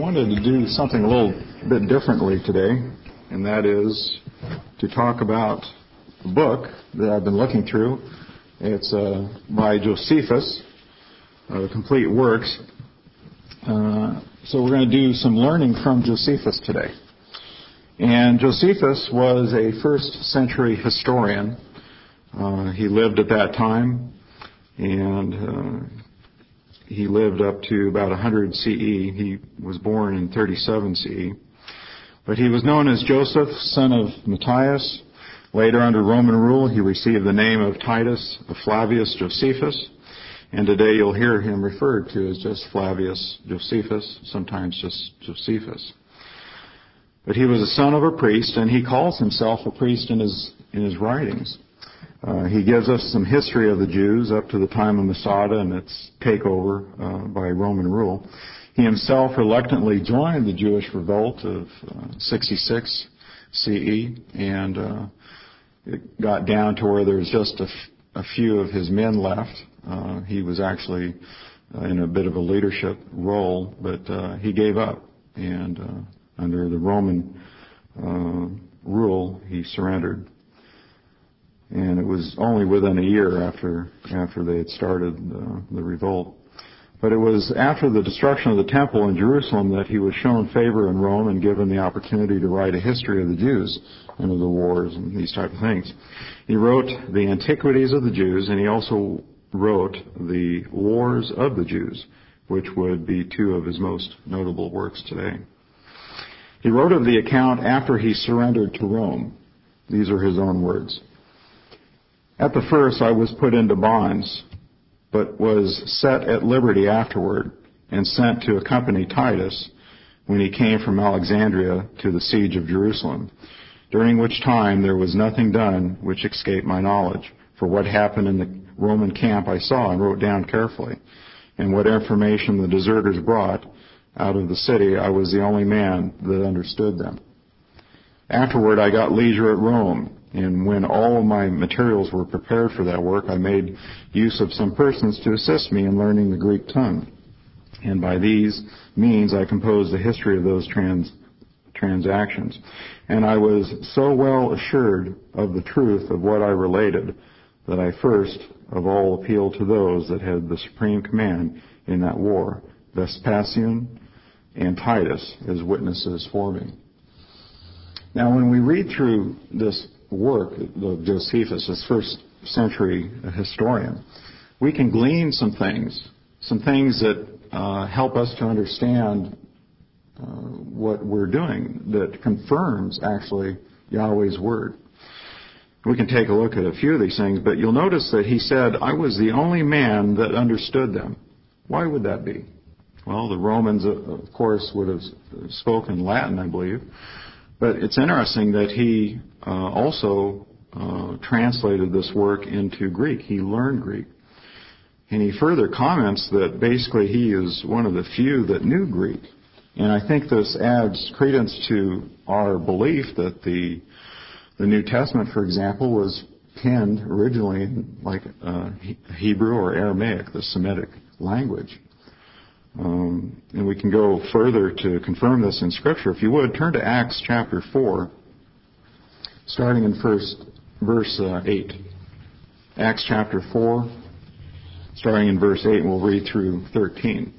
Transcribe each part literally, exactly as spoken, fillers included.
wanted to do something a little bit differently today, and that is to talk about a book that I've been looking through. It's uh, by Josephus, uh, The Complete Works. Uh, so we're going to do some learning from Josephus today. And Josephus was a first century historian. Uh, he lived at that time, and uh, he lived up to about one hundred C E. He was born in thirty-seven C E. But he was known as Joseph, son of Matthias. Later, under Roman rule, he received the name of Titus of Flavius Josephus. And today you'll hear him referred to as just Flavius Josephus, sometimes just Josephus. But he was the son of a priest, and he calls himself a priest in his in his writings. Uh, he gives us some history of the Jews up to the time of Masada and its takeover uh, by Roman rule. He himself reluctantly joined the Jewish revolt of uh, sixty-six C E, and uh, it got down to where there was just a, f- a few of his men left. Uh, he was actually uh, in a bit of a leadership role, but uh, he gave up, and uh, under the Roman uh, rule, he surrendered. And it was only within a year after after they had started the, the revolt. But it was after the destruction of the temple in Jerusalem that he was shown favor in Rome and given the opportunity to write a history of the Jews and of the wars and these type of things. He wrote the Antiquities of the Jews, and he also wrote the Wars of the Jews, which would be two of his most notable works today. He wrote of the account after he surrendered to Rome. These are his own words. At the first I was put into bonds, but was set at liberty afterward, and sent to accompany Titus when he came from Alexandria to the siege of Jerusalem, during which time there was nothing done which escaped my knowledge. For what happened in the Roman camp I saw and wrote down carefully, and what information the deserters brought out of the city, I was the only man that understood them. Afterward I got leisure at Rome, and when all of my materials were prepared for that work, I made use of some persons to assist me in learning the Greek tongue. And by these means I composed a history of those trans, transactions. And I was so well assured of the truth of what I related that I first of all appealed to those that had the supreme command in that war, Vespasian and Titus, as witnesses for me. Now, when we read through this work of Josephus, this first century historian, we can glean some things, some things that uh, help us to understand uh, what we're doing, that confirms actually Yahweh's word. We can take a look at a few of these things, but you'll notice that he said, I was the only man that understood them. Why would that be? Well, the Romans, of course, would have spoken Latin, I believe. But it's interesting that he uh, also uh, translated this work into Greek. He learned Greek. And he further comments that basically he is one of the few that knew Greek. And I think this adds credence to our belief that the the New Testament, for example, was penned originally in like uh, Hebrew or Aramaic, the Semitic language. Um, and we can go further to confirm this in Scripture. If you would, turn to Acts chapter four, starting in first, verse uh, eight. Acts chapter four, starting in verse eight, and we'll read through thirteen.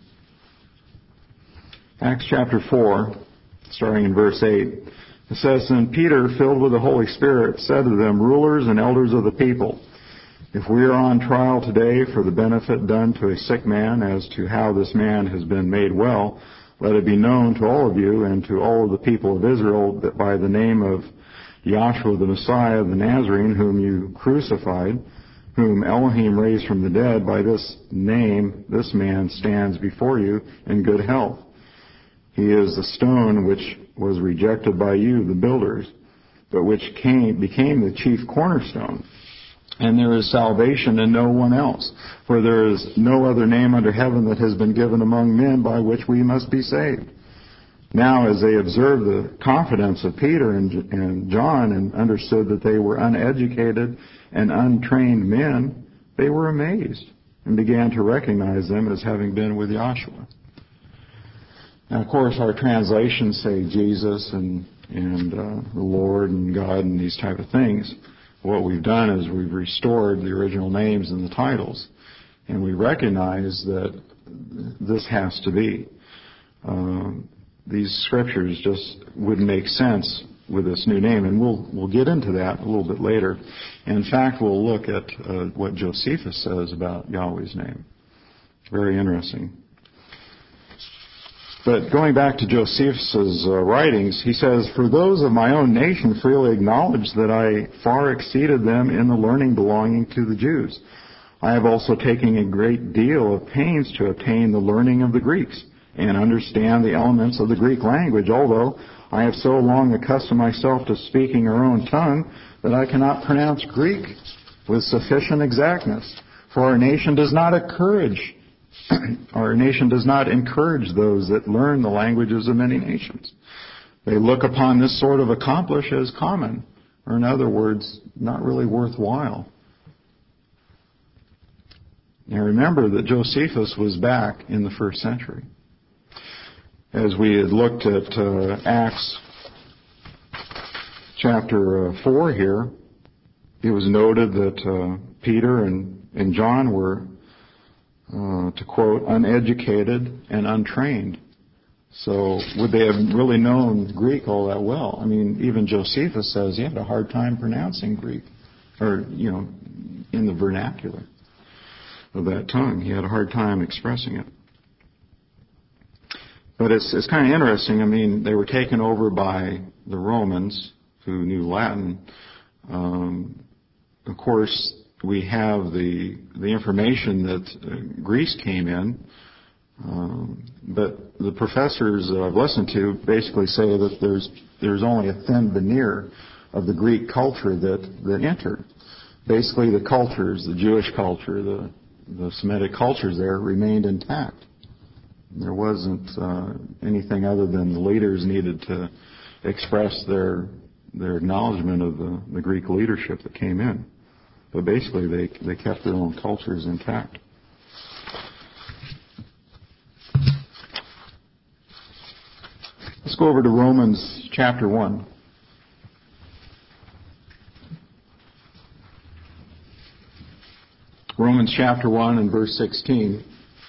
Acts chapter four, starting in verse eight, it says, And Peter, filled with the Holy Spirit, said to them, Rulers and elders of the people, if we are on trial today for the benefit done to a sick man as to how this man has been made well, let it be known to all of you and to all of the people of Israel that by the name of Yahshua the Messiah, the Nazarene, whom you crucified, whom Elohim raised from the dead, by this name this man stands before you in good health. He is the stone which was rejected by you, the builders, but which came, became the chief cornerstone. And there is salvation in no one else, for there is no other name under heaven that has been given among men by which we must be saved. Now, as they observed the confidence of Peter and, and John and understood that they were uneducated and untrained men, they were amazed and began to recognize them as having been with Yahshua. And of course, our translations say Jesus and and uh, the Lord and God and these type of things. What we've done is we've restored the original names and the titles, and we recognize that this has to be. Uh, these scriptures just wouldn't make sense with this new name, and we'll we'll get into that a little bit later. In fact, we'll look at uh, what Josephus says about Yahweh's name. Very interesting. But going back to Josephus' uh, writings, he says, "For those of my own nation freely acknowledge that I far exceeded them in the learning belonging to the Jews. I have also taken a great deal of pains to obtain the learning of the Greeks and understand the elements of the Greek language, although I have so long accustomed myself to speaking our own tongue that I cannot pronounce Greek with sufficient exactness. For our nation does not encourage Our nation does not encourage those that learn the languages of many nations. They look upon this sort of accomplish as common, or in other words, not really worthwhile." Now remember that Josephus was back in the first century. As we had looked at uh, Acts chapter uh, four here, it was noted that uh, Peter and, and John were Uh, to quote, uneducated and untrained. So would they have really known Greek all that well? I mean, even Josephus says he had a hard time pronouncing Greek, or, you know, in the vernacular of that tongue. He had a hard time expressing it. But it's, it's kind of interesting. I mean, they were taken over by the Romans who knew Latin. Um, of course, we have the the information that uh, Greece came in, um, but the professors that I've listened to basically say that there's there's only a thin veneer of the Greek culture that, that entered. Basically, the cultures, the Jewish culture, the the Semitic cultures there remained intact. There wasn't uh, anything other than the leaders needed to express their their acknowledgement of the, the Greek leadership that came in. But basically, they they kept their own cultures intact. Let's go over to Romans chapter one. Romans chapter one and verse sixteen.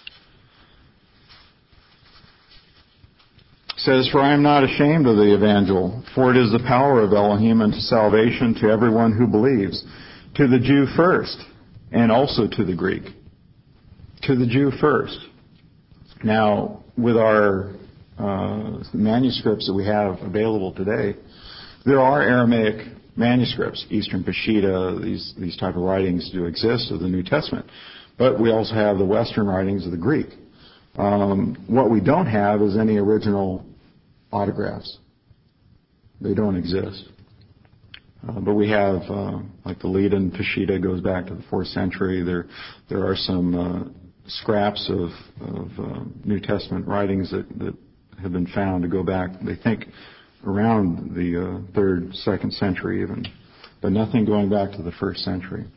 Says, "For I am not ashamed of the evangel, for it is the power of Elohim unto salvation to everyone who believes, to the Jew first, and also to the Greek." To the Jew first. Now, with our uh, manuscripts that we have available today, there are Aramaic manuscripts. Eastern Peshitta, these, these type of writings do exist of the New Testament. But we also have the Western writings of the Greek. Um, what we don't have is any original autographs. They don't exist. Uh, but we have, uh, like the Leiden Peshitta goes back to the fourth century. There, there are some uh, scraps of, of uh, New Testament writings that, that have been found to go back, they think, around the uh, third, second century even, but nothing going back to the first century.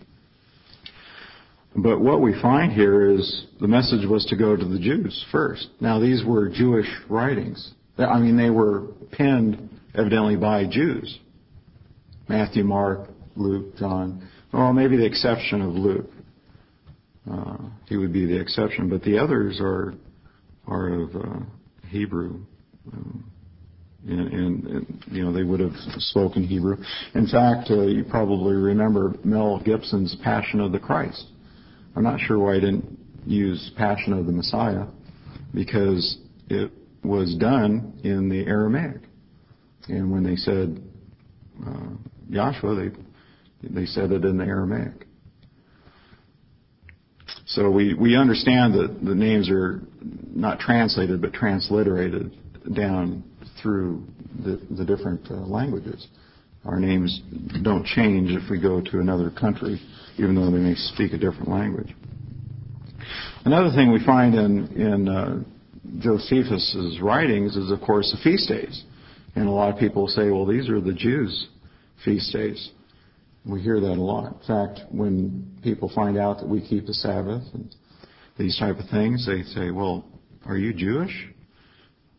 But what we find here is the message was to go to the Jews first. Now, these were Jewish writings. I mean, they were penned evidently by Jews. Matthew, Mark, Luke, John. Well, maybe the exception of Luke. Uh, he would be the exception, but the others are are of uh, Hebrew. Um, and, and, and, you know, they would have spoken Hebrew. In fact, uh, you probably remember Mel Gibson's Passion of the Christ. I'm not sure why I didn't use Passion of the Messiah, because it was done in the Aramaic. And when they said uh, Yahshua, they they said it in the Aramaic. So we, we understand that the names are not translated but transliterated down through the, the different uh, languages. Our names don't change if we go to another country, even though they may speak a different language. Another thing we find in, in uh, Josephus' writings is, of course, the feast days. And a lot of people say, well, these are the Jews' feast days. We hear that a lot. In fact, when people find out that we keep the Sabbath and these type of things, they say, well, are you Jewish?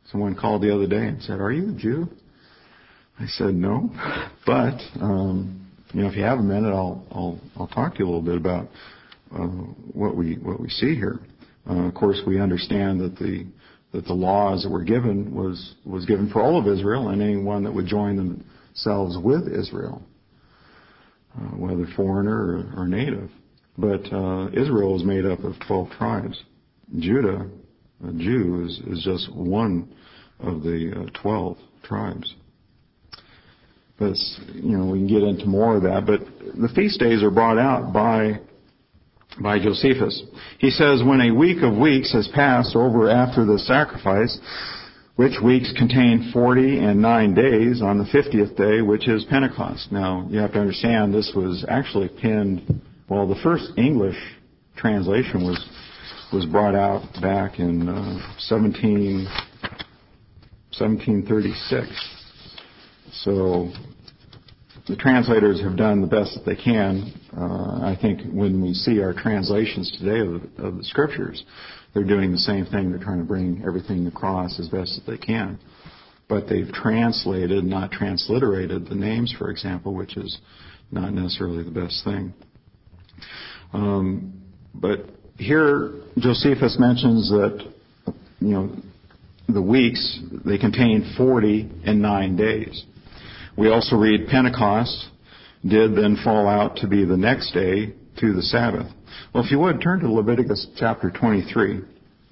Someone called the other day and said, "Are you a Jew?" I said, "No," but um, you know, if you have a minute, I'll I'll I'll talk to you a little bit about uh, what we what we see here. Uh, of course, we understand that the that the laws that were given was was given for all of Israel and anyone that would join themselves with Israel, uh, whether foreigner or, or native. But uh, Israel is made up of twelve tribes. Judah, a Jew, is, is just one of the uh, twelve tribes. But you know, we can get into more of that. But the feast days are brought out by by Josephus. He says, when a week of weeks has passed over after the sacrifice, which weeks contain forty and nine days, on the fiftieth day, which is Pentecost. Now, you have to understand this was actually penned, well, the first English translation was was brought out back in uh, seventeen thirty-six. So the translators have done the best that they can. Uh, I think when we see our translations today of, of the Scriptures, they're doing the same thing. They're trying to bring everything across as best as they can. But they've translated, not transliterated, the names, for example, which is not necessarily the best thing. Um, but here, Josephus mentions that, you know, the weeks, they contain forty and nine days. We also read Pentecost did then fall out to be the next day to the Sabbath. Well, if you would, turn to Leviticus chapter twenty-three.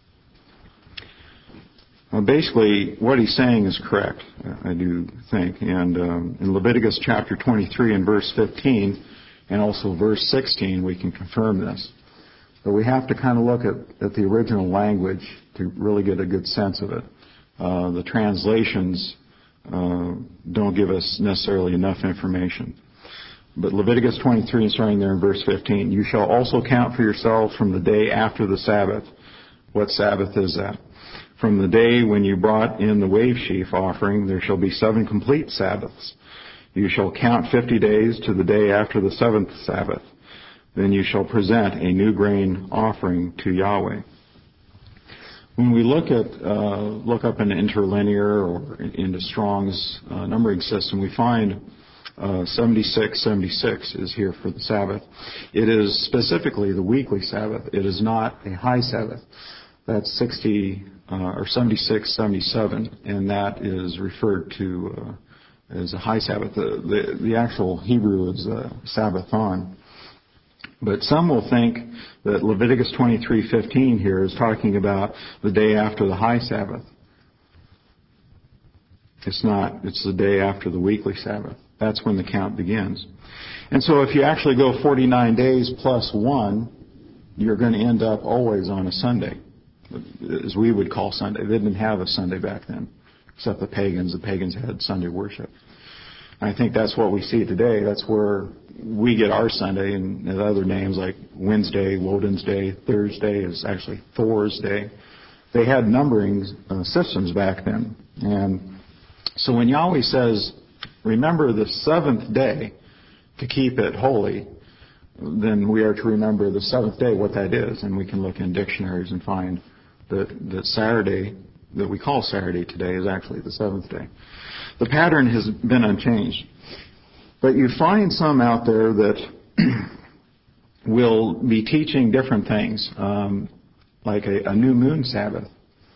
Well, basically, what he's saying is correct, I do think. And um, in Leviticus chapter twenty-three and verse fifteen, and also verse sixteen, we can confirm this. But we have to kind of look at, at the original language to really get a good sense of it. Uh, the translations uh, don't give us necessarily enough information. But Leviticus twenty-three, starting there in verse fifteen, you shall also count for yourselves from the day after the Sabbath. What Sabbath is that? From the day when you brought in the wave sheaf offering, there shall be seven complete Sabbaths. You shall count fifty days to the day after the seventh Sabbath. Then you shall present a new grain offering to Yahweh. When we look at uh, look up in interlinear or into Strong's uh, numbering system, we find uh, seventy-six seventy-six is here for the Sabbath. It is specifically the weekly Sabbath. It is not a high Sabbath. That's sixty uh, or seventy-six seventy-seven, and that is referred to uh, as a high Sabbath. The, the, the actual Hebrew is uh, Sabbathon. But some will think that Leviticus twenty-three fifteen here is talking about the day after the high Sabbath. It's not. It's the day after the weekly Sabbath. That's when the count begins. And so if you actually go forty-nine days plus one, you're going to end up always on a Sunday, as we would call Sunday. They didn't have a Sunday back then, except the pagans. The pagans had Sunday worship. I think that's what we see today. That's where we get our Sunday, and other names like Wednesday, Woden's Day, Thursday is actually Thor's Day. They had numbering uh, systems back then. And so when Yahweh says, remember the seventh day to keep it holy, then we are to remember the seventh day, what that is. And we can look in dictionaries and find that, that Saturday, that we call Saturday today, is actually the seventh day. The pattern has been unchanged. But you find some out there that will be teaching different things, um, like a, a new moon Sabbath.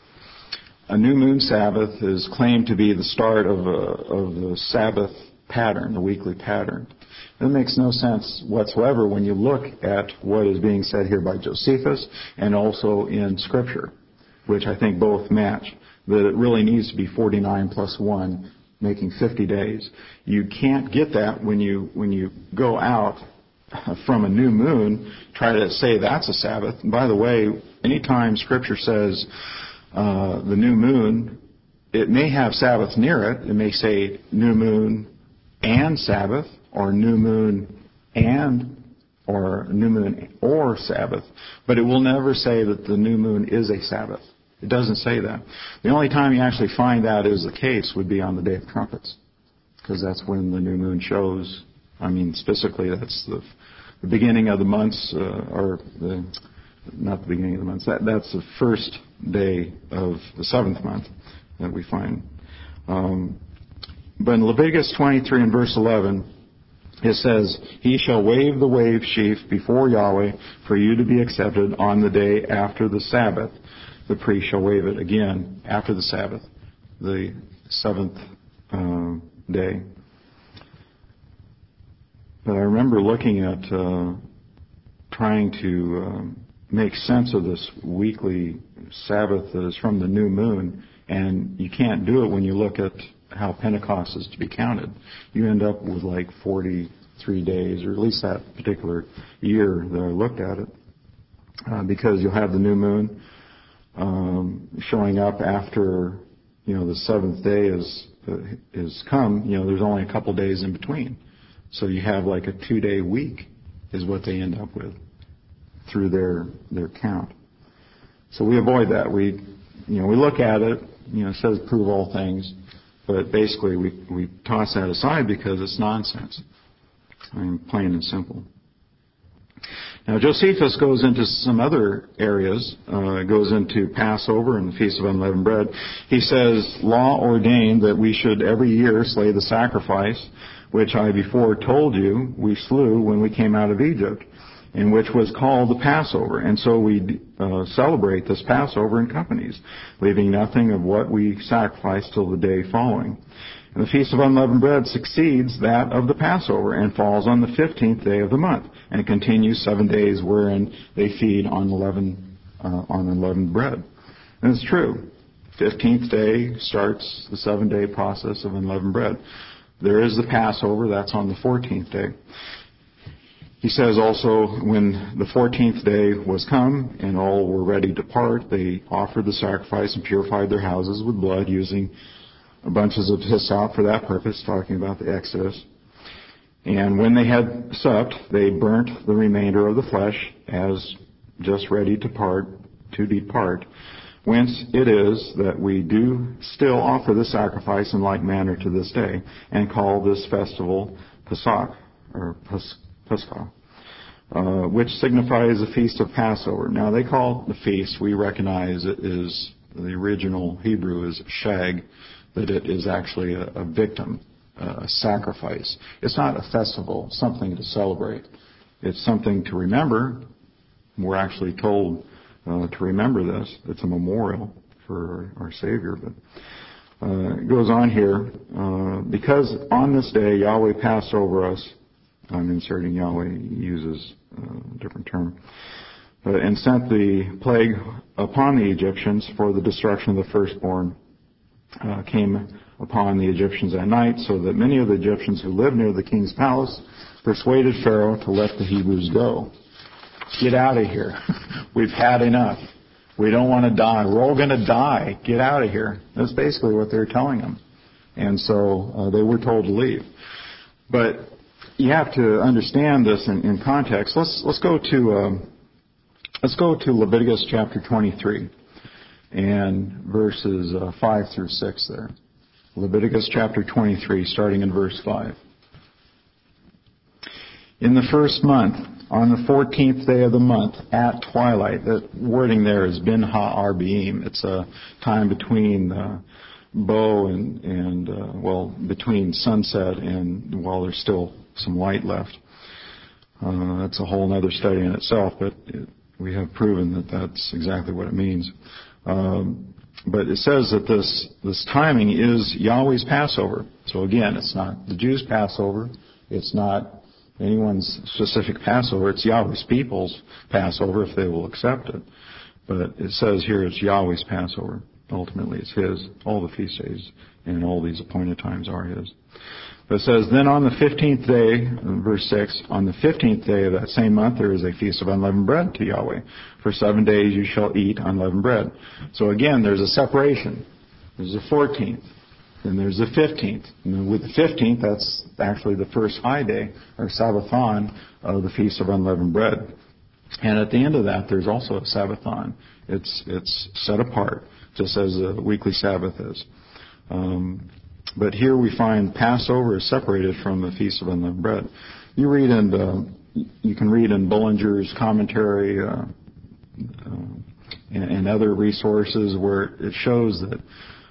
A new moon Sabbath is claimed to be the start of, a, of the Sabbath pattern, the weekly pattern. It makes no sense whatsoever when you look at what is being said here by Josephus and also in Scripture, which I think both match, that it really needs to be forty-nine plus one, making fifty days. You can't get that when you when you go out from a new moon, try to say that's a Sabbath. And by the way, anytime Scripture says uh, the new moon, it may have Sabbath near it. It may say new moon and Sabbath, or new moon and, or new moon or Sabbath. But it will never say that the new moon is a Sabbath. It doesn't say that. The only time you actually find that is the case would be on the Day of Trumpets, because that's when the new moon shows. I mean, specifically, that's the, the beginning of the months, uh, or the, not the beginning of the months. That, that's the first day of the seventh month, that we find. Um, but in Leviticus twenty-three and verse eleven, it says, "He shall wave the wave sheaf before Yahweh for you to be accepted on the day after the Sabbath. The priest shall wave it." Again, after the Sabbath, the seventh uh, day. But I remember looking at uh, trying to um, make sense of this weekly Sabbath that is from the new moon, and you can't do it when you look at how Pentecost is to be counted. You end up with like forty-three days, or at least that particular year that I looked at it, uh, because you'll have the new moon um, showing up after, you know, the seventh day is uh, is come. You know, there's only a couple days in between, so you have like a two-day week is what they end up with through their their count. So we avoid that. We, you know, we look at it. You know, it says prove all things. But basically, we, we toss that aside because it's nonsense. I mean, plain and simple. Now, Josephus goes into some other areas. Uh, goes into Passover and the Feast of Unleavened Bread. He says, "Law ordained that we should every year slay the sacrifice, which I before told you we slew when we came out of Egypt, and which was called the Passover. And so we uh, celebrate this Passover in companies, leaving nothing of what we sacrifice till the day following. And the Feast of Unleavened Bread succeeds that of the Passover and falls on the fifteenth day of the month, and continues seven days wherein they feed on unleavened, uh, on unleavened bread." And it's true. fifteenth day starts the seven-day process of unleavened bread. There is the Passover, that's on the fourteenth day. He says also, when the fourteenth day was come and all were ready to part, they offered the sacrifice and purified their houses with blood, using bunches of hyssop for that purpose, talking about the Exodus. And when they had supped, they burnt the remainder of the flesh as just ready to part, to depart. Whence it is that we do still offer the sacrifice in like manner to this day, and call this festival Pesach, or Pesach. Pesach, uh, which signifies the Feast of Passover. Now, they call it the feast. We recognize it is, the original Hebrew is shag, that it is actually a, a victim, a sacrifice. It's not a festival, something to celebrate. It's something to remember. We're actually told uh, to remember this. It's a memorial for our, our Savior. But uh, it goes on here, uh, because on this day Yahweh passed over us. I'm inserting Yahweh, he uses a different term, uh, and sent the plague upon the Egyptians, for the destruction of the firstborn uh, came upon the Egyptians at night, so that many of the Egyptians who lived near the king's palace persuaded Pharaoh to let the Hebrews go. Get out of here. We've had enough. We don't want to die. We're all going to die. Get out of here. That's basically what they're telling them. And so uh, they were told to leave. But you have to understand this in, in context. Let's let's go to um, let's go to Leviticus chapter twenty-three and verses uh, five through six. There, Leviticus chapter twenty-three, starting in verse five. "In the first month, on the fourteenth day of the month, at twilight." The wording there is bin ha-arba'im. It's a time between uh, bow and and uh, well, between sunset and while there's still some light left. Uh, that's a whole other study in itself, but it, we have proven that that's exactly what it means. Um, but it says that this this timing is Yahweh's Passover. So again, it's not the Jews' Passover. It's not anyone's specific Passover. It's Yahweh's people's Passover if they will accept it. But it says here it's Yahweh's Passover. Ultimately, it's His. All the feast days and all these appointed times are His. But it says, "Then on the fifteenth day," verse six, "on the fifteenth day of that same month there is a feast of unleavened bread to Yahweh. For seven days you shall eat unleavened bread." So again, there's a separation. There's the fourteenth. Then there's the fifteenth. And then with the fifteenth, that's actually the first high day, or Sabbathon, of the Feast of Unleavened Bread. And at the end of that, there's also a Sabbathon. It's it's set apart, just as a weekly Sabbath is. Um, but here we find Passover is separated from the Feast of Unleavened Bread. You read in uh, you can read in Bullinger's commentary uh, uh, and, and other resources where it shows that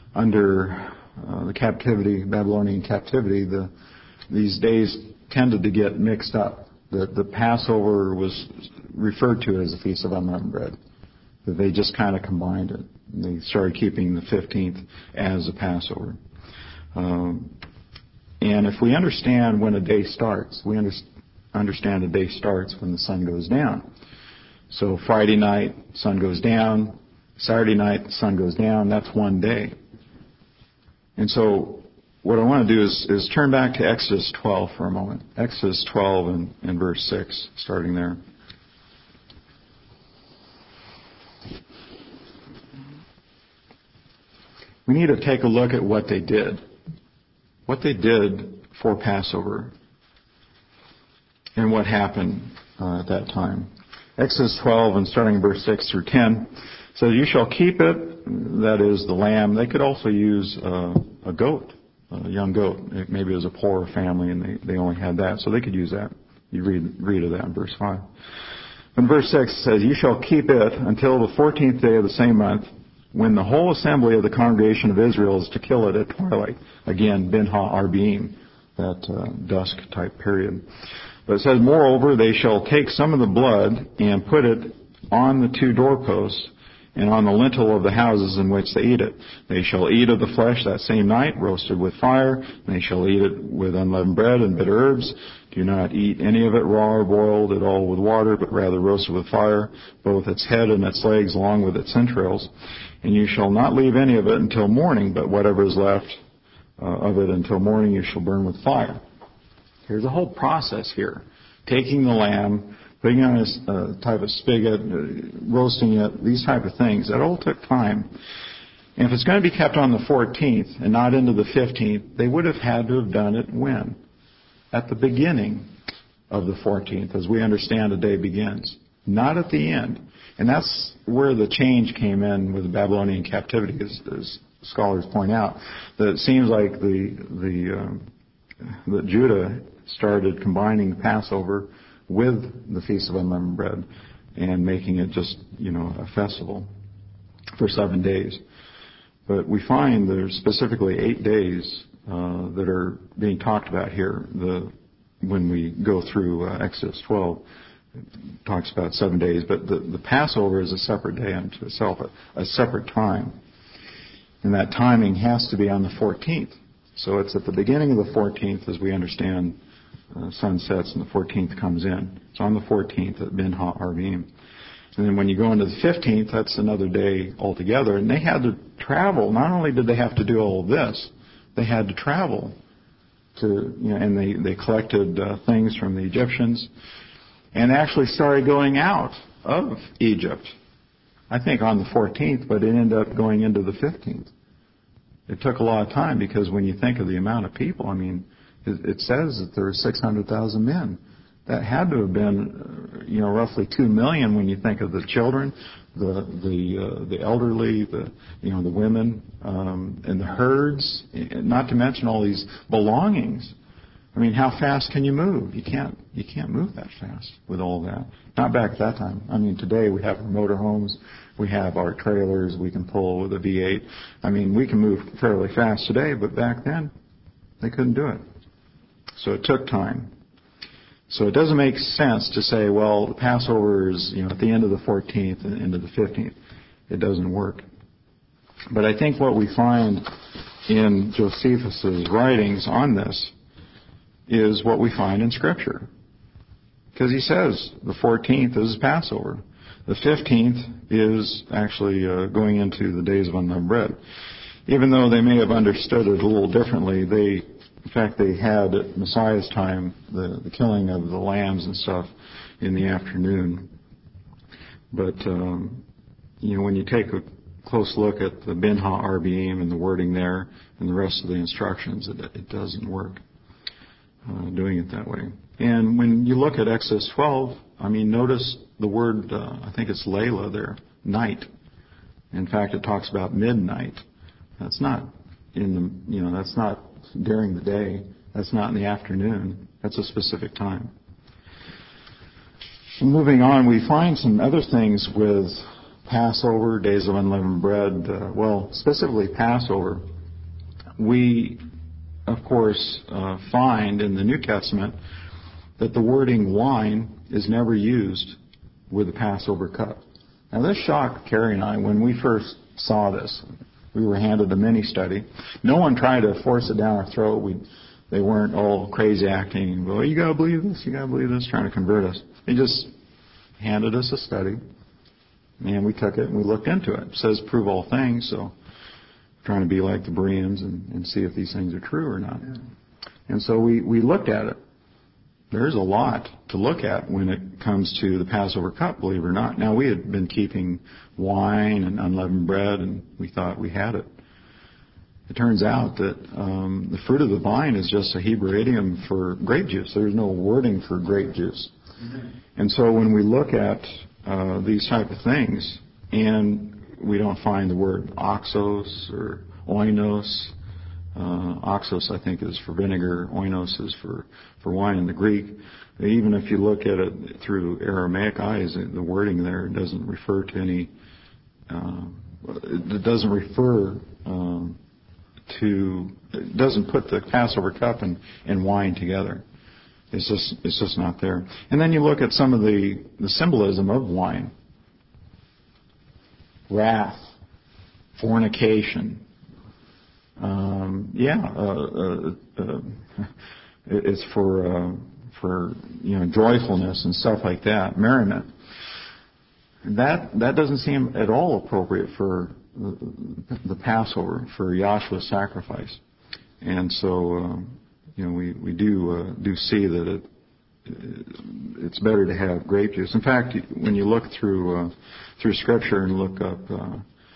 under uh, the captivity, Babylonian captivity, the, these days tended to get mixed up. The, the Passover was referred to as the Feast of Unleavened Bread. That they just kind of combined it. They started keeping the fifteenth as a Passover. Um, and if we understand when a day starts, we under, understand a day starts when the sun goes down. So Friday night, sun goes down. Saturday night, the sun goes down. That's one day. And so what I want to do is, is turn back to Exodus twelve for a moment. Exodus twelve and, and verse six, starting there. We need to take a look at what they did. What they did for Passover. And what happened uh, at that time. Exodus twelve and starting in verse six through ten says, "You shall keep it," that is the lamb. They could also use uh, a goat, a young goat. Maybe it was a poorer family and they, they only had that, so they could use that. You read, read of that in verse five. In verse six it says, "You shall keep it until the fourteenth day of the same month, when the whole assembly of the congregation of Israel is to kill it at twilight." Again, Ben Ha-Arbim, that uh, dusk type period. But it says, "Moreover, they shall take some of the blood and put it on the two doorposts and on the lintel of the houses in which they eat it. They shall eat of the flesh that same night, roasted with fire. And they shall eat it with unleavened bread and bitter herbs. Do not eat any of it raw or boiled at all with water, but rather roasted with fire, both its head and its legs, along with its entrails. And you shall not leave any of it until morning, but whatever is left uh, of it until morning you shall burn with fire." There's a whole process here. Taking the lamb, putting it on a uh, type of spigot, uh, roasting it, these type of things. That all took time. And if it's going to be kept on the fourteenth and not into the fifteenth, they would have had to have done it when? At the beginning of the fourteenth, as we understand the day begins. Not at the end. And that's where the change came in with the Babylonian captivity, as, as scholars point out. That it seems like the the um, that Judah started combining Passover with the Feast of Unleavened Bread and making it just, you know, a festival for seven days. But we find there's specifically eight days uh, that are being talked about here. The when we go through uh, Exodus twelve, it talks about seven days, but the, the Passover is a separate day unto itself, a, a separate time. And that timing has to be on the fourteenth. So it's at the beginning of the fourteenth, as we understand, uh, sun sets and the fourteenth comes in. It's on the fourteenth at Ben Ha-Arbim. And then when you go into the fifteenth, that's another day altogether. And they had to travel. Not only did they have to do all of this, they had to travel to, you know, and they, they collected uh, things from the Egyptians and actually started going out of Egypt. I think on the fourteenth, but it ended up going into the fifteenth. It took a lot of time because when you think of the amount of people, I mean, it, it says that there were six hundred thousand men. That had to have been, you know, roughly two million when you think of the children, the the uh, the elderly, the you know the women, um, and the herds. Not to mention all these belongings. I mean, how fast can you move? You can't you can't move that fast with all that. Not back at that time. I mean, today we have our motor homes. We have our trailers we can pull with a V eight. I mean, we can move fairly fast today, but back then, they couldn't do it. So it took time. So it doesn't make sense to say, well, the Passover is, you know, at the end of the fourteenth and into the fifteenth. It doesn't work. But I think what we find in Josephus' writings on this is what we find in Scripture. Because he says the fourteenth is Passover. The fifteenth is actually uh, going into the days of unleavened bread. Even though they may have understood it a little differently, they, in fact, they had at Messiah's time the, the killing of the lambs and stuff in the afternoon. But, um, you know, when you take a close look at the Ben Ha-Arbim and the wording there and the rest of the instructions, it, it doesn't work uh, doing it that way. And when you look at Exodus twelve, I mean, notice the word, uh, I think it's Layla there, night. In fact, it talks about midnight. That's not in the, you know, that's not during the day. That's not in the afternoon. That's a specific time. Moving on, we find some other things with Passover, days of unleavened bread, uh, well, specifically Passover, we, of course, uh, find in the New Testament that the wording wine is never used with the Passover cup. Now, this shocked Carrie and I when we first saw this. We were handed a mini study. No one tried to force it down our throat. We, they weren't all crazy acting. Well, you got to believe this, you got to believe this, trying to convert us. They just handed us a study, and we took it and we looked into it. It says prove all things, so trying to be like the Bereans and, and see if these things are true or not. And so we, we looked at it. There's a lot to look at when it comes to the Passover cup, believe it or not. Now, we had been keeping wine and unleavened bread, and we thought we had it. It turns out that um, the fruit of the vine is just a Hebrew idiom for grape juice. There's no wording for grape juice. Mm-hmm. And so when we look at uh, these type of things, and we don't find the word oxos or oinos. Uh, oxos, I think, is for vinegar. Oinos is for, for wine in the Greek. Even if you look at it through Aramaic eyes, the wording there doesn't refer to any, uh, it doesn't refer um, to, it doesn't put the Passover cup and, and wine together. It's just, it's just not there. And then you look at some of the, the symbolism of wine. Wrath, fornication. Um, yeah, uh, uh, uh, it's for uh, for you know joyfulness and stuff like that, merriment. That that doesn't seem at all appropriate for the, the Passover, for Yahshua's sacrifice. And so um, you know we we do uh, do see that it it's better to have grape juice. In fact, when you look through uh, through Scripture and look up. Uh,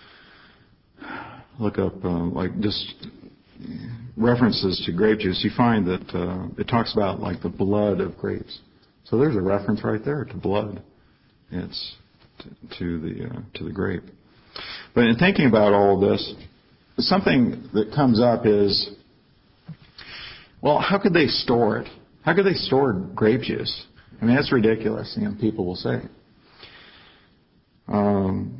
look up uh, like just references to grape juice, you find that uh, it talks about like the blood of grapes. So there's a reference right there to blood. It's to, to the uh, to the grape. But in thinking about all of this, something that comes up is, well, how could they store it? How could they store grape juice? I mean, that's ridiculous, you know, people will say. Um,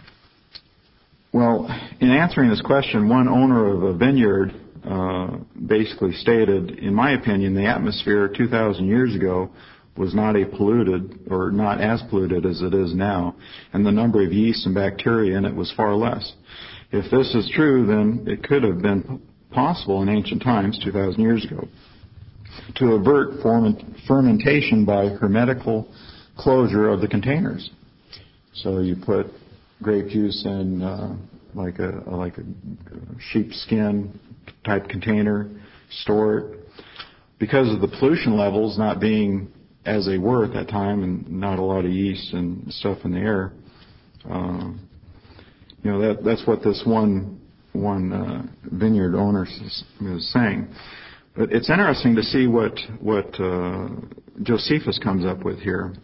Well, in answering this question, one owner of a vineyard uh, basically stated, in my opinion, the atmosphere two thousand years ago was not a polluted, or not as polluted as it is now, and the number of yeast and bacteria in it was far less. If this is true, then it could have been possible in ancient times, two thousand years ago, to avert fermentation by hermetical closure of the containers. So you put grape juice in uh, like a like a sheepskin type container, store it. Because of the pollution levels not being as they were at that time, and not a lot of yeast and stuff in the air, uh, you know that that's what this one one uh, vineyard owner is saying. But it's interesting to see what what uh, Josephus comes up with here,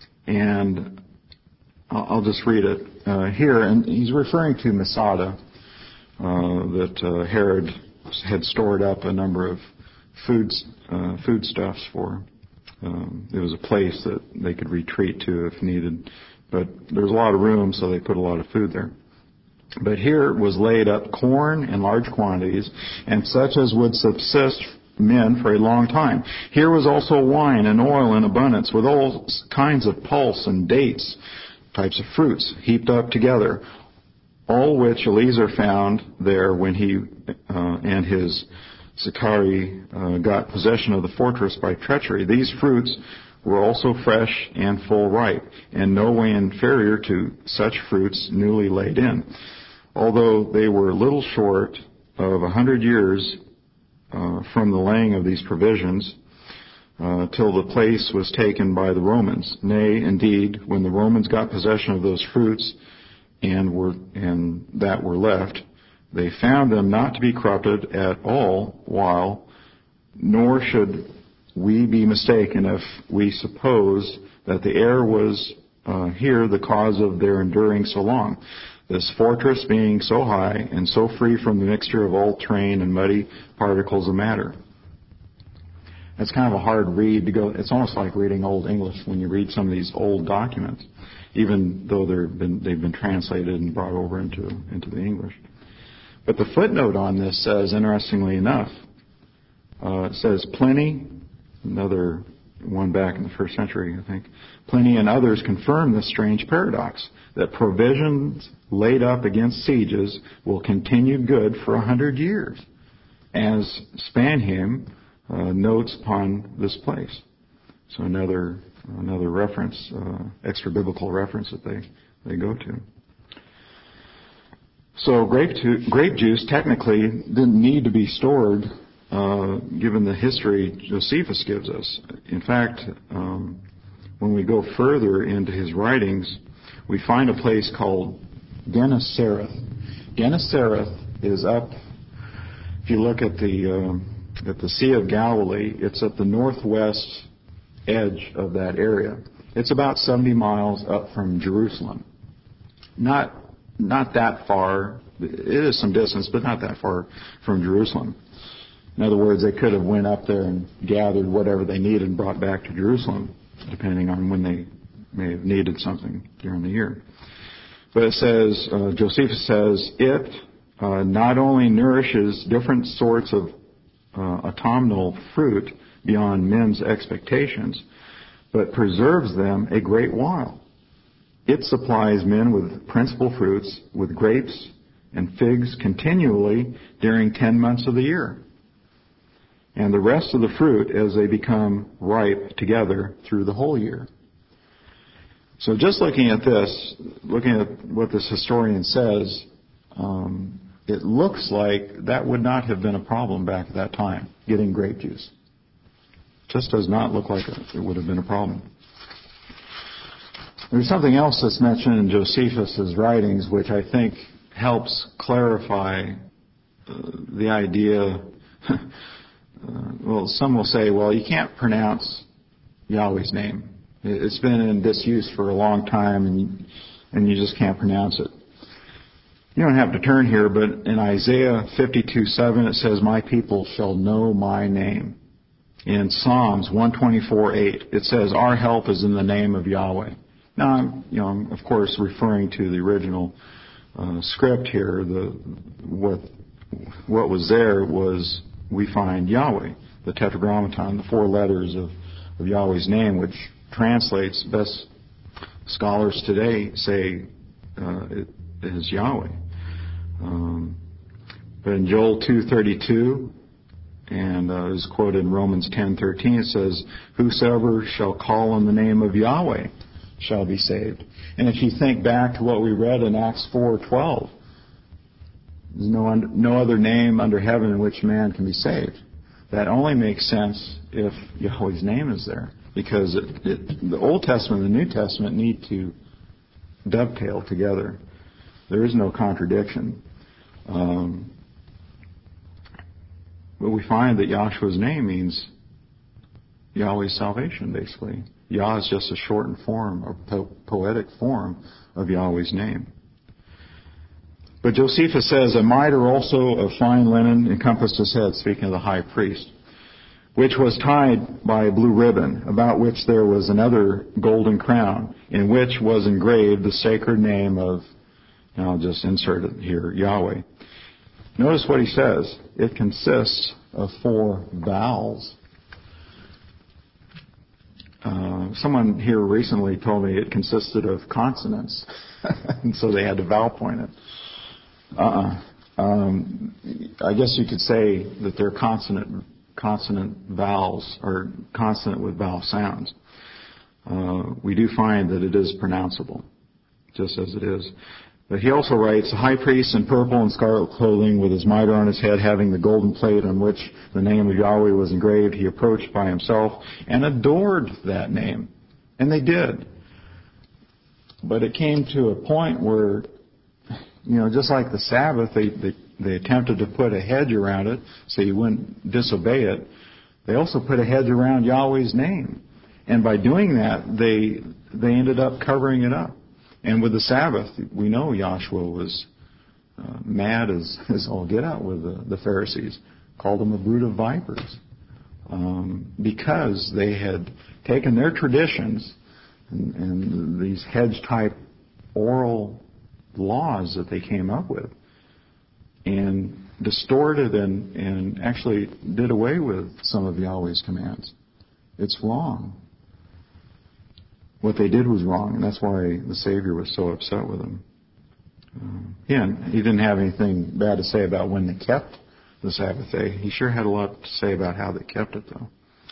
and I'll just read it uh, here. And he's referring to Masada, uh, that uh, Herod had stored up a number of foods, uh, foodstuffs for. Um, it was a place that they could retreat to if needed, but there was a lot of room, so they put a lot of food there. But here was laid up corn in large quantities, and such as would subsist men for a long time. Here was also wine and oil in abundance, with all kinds of pulse and dates, types of fruits, heaped up together, all which Eliezer found there when he uh, and his Sicarii uh, got possession of the fortress by treachery. These fruits were also fresh and full ripe, and no way inferior to such fruits newly laid in, although they were little short of a hundred years uh, from the laying of these provisions, uh, till the place was taken by the Romans. Nay, indeed, when the Romans got possession of those fruits and were and that were left, they found them not to be corrupted at all, while, nor should we be mistaken if we suppose that the air was uh, here the cause of their enduring so long, this fortress being so high and so free from the mixture of all train and muddy particles of matter. It's kind of a hard read to go. It's almost like reading Old English when you read some of these old documents, even though they've been they've been translated and brought over into into the English. But the footnote on this says, interestingly enough, uh, it says Pliny, another one back in the first century, I think, Pliny and others confirm this strange paradox, that provisions laid up against sieges will continue good for a hundred years, as Spanheim uh, notes upon this place. So another another reference, uh, extra biblical reference that they, they go to. So grape, to, grape juice technically didn't need to be stored, uh, given the history Josephus gives us. In fact, um, when we go further into his writings, we find a place called Gennesareth. Gennesareth is up, if you look at the uh, at the Sea of Galilee, it's at the northwest edge of that area. It's about seventy miles up from Jerusalem. Not not that far. It is some distance, but not that far from Jerusalem. In other words, they could have went up there and gathered whatever they needed and brought back to Jerusalem, depending on when they may have needed something during the year. But it says, uh, Josephus says, it uh, not only nourishes different sorts of uh, autumnal fruit beyond men's expectations, but preserves them a great while. It supplies men with principal fruits, with grapes and figs continually during ten months of the year, and the rest of the fruit as they become ripe together through the whole year. So just looking at this, looking at what this historian says, um, it looks like that would not have been a problem back at that time, getting grape juice. Just does not look like it would have been a problem. There's something else that's mentioned in Josephus' writings which I think helps clarify uh, the idea. uh, well, some will say, well, you can't pronounce Yahweh's name. It's been in disuse for a long time, and you, and you just can't pronounce it. You don't have to turn here, but in Isaiah fifty-two seven it says, "My people shall know my name." In Psalms one twenty-four eight it says, "Our help is in the name of Yahweh." Now, I'm, you know, I'm of course referring to the original uh, script here. The what what was there was, we find Yahweh, the Tetragrammaton, the four letters of, of Yahweh's name, which translates, best scholars today say uh, it is Yahweh. Um, but in Joel two thirty-two, and uh, is quoted in Romans ten thirteen, it says, "Whosoever shall call on the name of Yahweh shall be saved." And if you think back to what we read in Acts four twelve, there's no, un- no other name under heaven in which man can be saved. That only makes sense if Yahweh's name is there, because it, it, the Old Testament and the New Testament need to dovetail together. There is no contradiction. Um, but we find that Yahshua's name means Yahweh's salvation, basically. Yah is just a shortened form, or po- poetic form of Yahweh's name. But Josephus says, "A mitre also of fine linen encompassed his head," speaking of the high priest, "which was tied by a blue ribbon, about which there was another golden crown, in which was engraved the sacred name of," and I'll just insert it here, Yahweh. Notice what he says. It consists of four vowels. Uh, someone here recently told me it consisted of consonants, and so they had to vowel point it. Uh-uh. Um, I guess you could say that they're consonant consonant vowels, or consonant with vowel sounds. Uh, we do find that it is pronounceable, just as it is. But he also writes, "The high priest in purple and scarlet clothing, with his mitre on his head, having the golden plate on which the name of Yahweh was engraved, he approached by himself and adored that name." And they did. But it came to a point where, you know, just like the Sabbath, they, they, they attempted to put a hedge around it so you wouldn't disobey it. They also put a hedge around Yahweh's name. And by doing that, they they ended up covering it up. And with the Sabbath, we know Yahshua was uh, mad as, as all get out with the, the Pharisees. Called them a brood of vipers. um, because they had taken their traditions and, and these hedge-type oral laws that they came up with and distorted and, and actually did away with some of Yahweh's commands. It's wrong. What they did was wrong, and that's why the Savior was so upset with them. Um, again, he didn't have anything bad to say about when they kept the Sabbath day. He sure had a lot to say about how they kept it, though.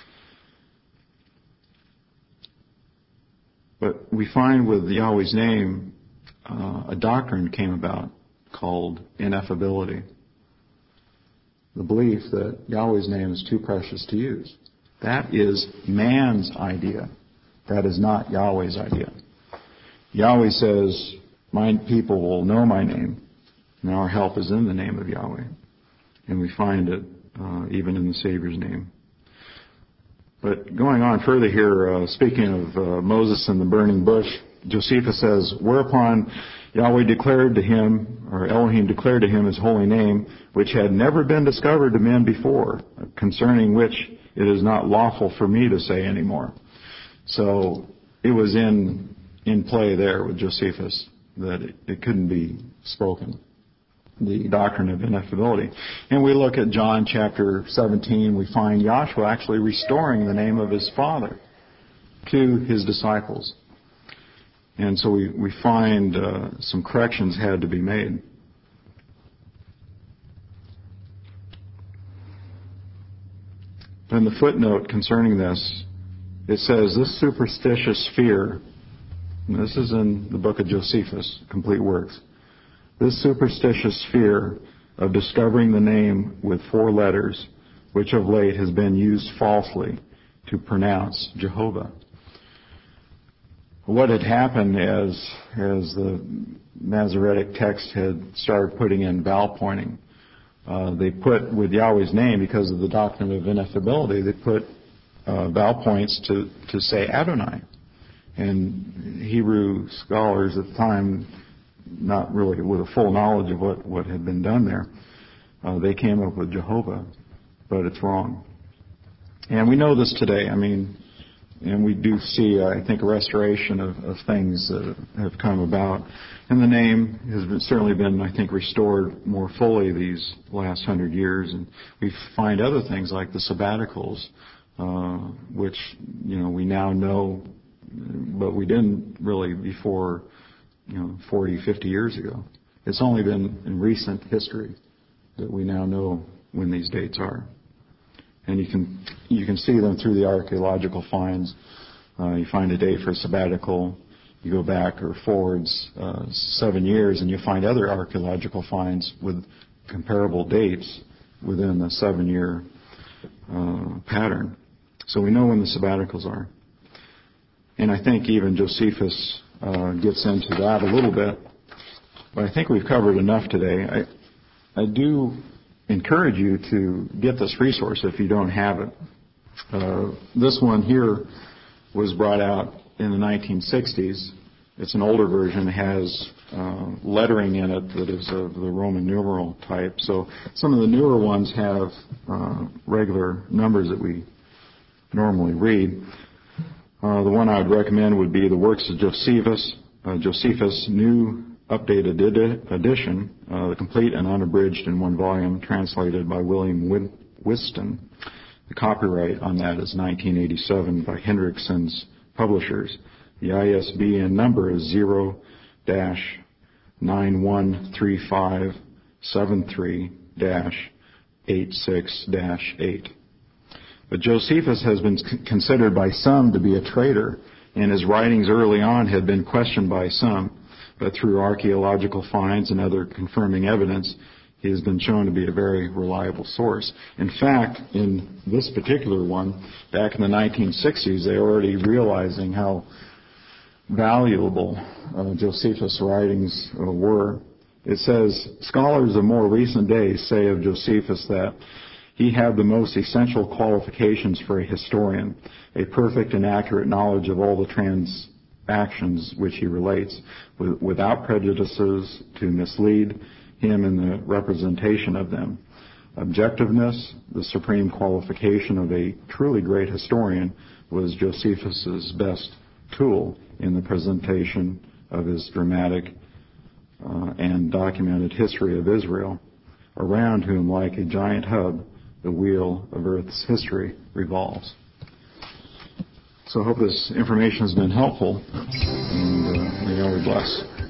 But we find with Yahweh's name, uh, a doctrine came about called ineffability. The belief that Yahweh's name is too precious to use. That is man's idea. That is not Yahweh's idea. Yahweh says, my people will know my name, and our help is in the name of Yahweh. And we find it uh, even in the Savior's name. But going on further here, uh, speaking of uh, Moses and the burning bush, Josephus says, whereupon Yahweh declared to him, or Elohim declared to him his holy name, which had never been discovered to men before, concerning which it is not lawful for me to say anymore. So it was in in play there with Josephus that it, it couldn't be spoken, the doctrine of ineffability. And we look at John chapter seventeen, we find Yahshua actually restoring the name of his Father to his disciples. And so we, we find uh, some corrections had to be made. In the footnote concerning this, it says, this superstitious fear, and this is in the book of Josephus, Complete Works, this superstitious fear of discovering the name with four letters, which of late has been used falsely to pronounce Jehovah. What had happened as, as the Masoretic text had started putting in vowel pointing, uh, they put with Yahweh's name, because of the doctrine of ineffability, they put uh, vowel points to, to say Adonai. And Hebrew scholars at the time, not really with a full knowledge of what, what had been done there, uh, they came up with Jehovah, but it's wrong. And we know this today. I mean, and we do see, uh, I think, a restoration of, of things that have come about. And the name has been, certainly been, I think, restored more fully these last hundred years. And we find other things like the sabbaticals, uh, which, you know, we now know, but we didn't really before, you know, forty, fifty years ago. It's only been in recent history that we now know when these dates are. And you can you can see them through the archaeological finds. Uh, you find a date for a sabbatical. You go back or forwards uh, seven years, and you find other archaeological finds with comparable dates within a seven-year uh, pattern. So we know when the sabbaticals are. And I think even Josephus uh, gets into that a little bit. But I think we've covered enough today. I I do encourage you to get this resource if you don't have it. Uh, this one here was brought out in the nineteen sixties. It's an older version. It has uh, lettering in it that is of the Roman numeral type. So some of the newer ones have uh, regular numbers that we normally read. Uh, the one I would recommend would be the Works of Josephus, uh, Josephus New Updated Edition, uh, the complete and unabridged in one volume, translated by William Whiston. The copyright on that is nineteen eighty-seven by Hendrickson's Publishers. The I S B N number is zero dash nine one three five seven three dash eight six dash eight. But Josephus has been considered by some to be a traitor, and his writings early on had been questioned by some. But through archaeological finds and other confirming evidence, he has been shown to be a very reliable source. In fact, in this particular one, back in the nineteen sixties, they were already realizing how valuable uh, Josephus' writings uh, were. It says, scholars of more recent days say of Josephus that he had the most essential qualifications for a historian, a perfect and accurate knowledge of all the transactions which he relates, without prejudices to mislead him in the representation of them. objectiveness, the supreme qualification of a truly great historian, was Josephus's best tool in the presentation of his dramatic uh, and documented history of Israel, around whom, like a giant hub, the wheel of Earth's history revolves. So I hope this information has been helpful, and uh, may God bless.